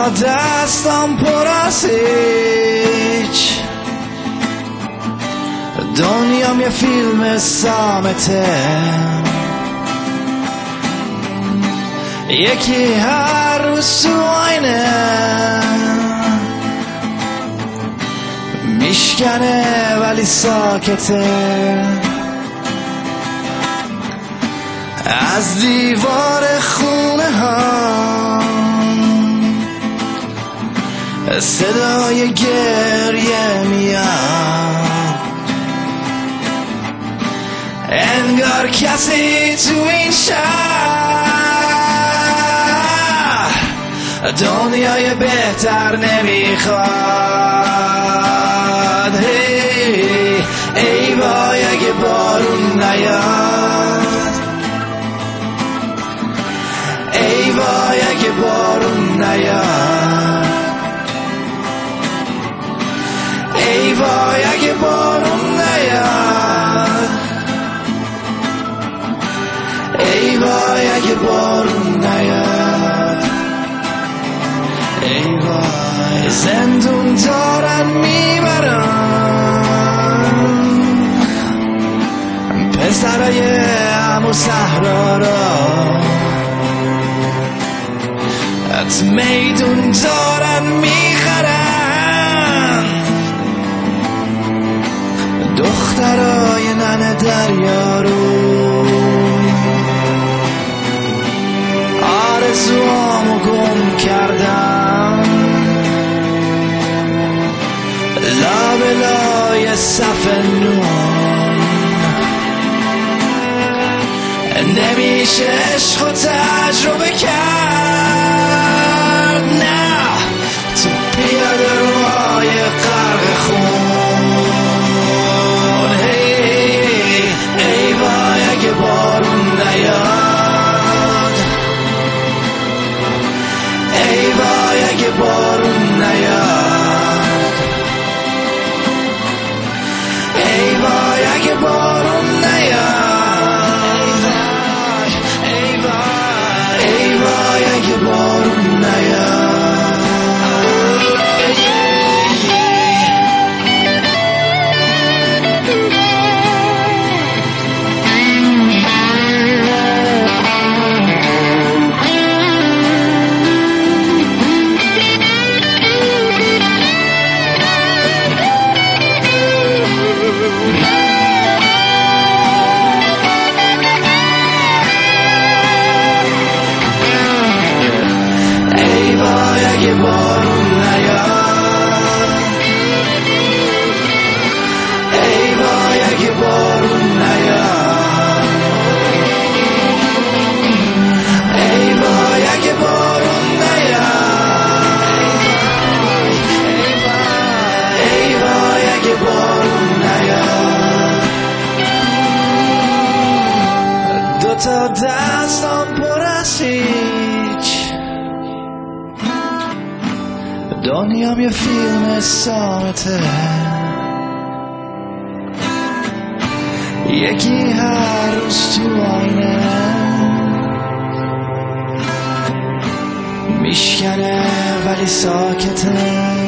تا دستم پر از هیچ. دنیام یه فیلم سامته، یکی هر روز تو آینه میشکنه ولی ساکته. از دیوار خونه ها صدای گریه میاد، انگار کسی تو این شهر دنیای بهتر نمیخواد. ای وای اگه بارون نیاد، ای وای اگه بارون نیاد، ای وای اگه بارون نیاد، ای وای اگه بارون نیاد، ای وای. زندون دارن میبرن پسرای عمو صحرا را، از میدون دارن میخرن دخترای ننه دریا رو. آرزوامو گم کردم لابلای صف نون، نمیشه عشق و تجربه کرد، نه تو پیاده روهای غرق خون. ای وای اگه بارون نیاد، ای وای اگه بارون نیاد، ای وای اگه بارون نیاد، ای وای اگه بارون نیاد. تا دستم پر از هیچ. دنیام یه فیلم سامته، یکی هر روز تو آینه میشکنه ولی ساکته.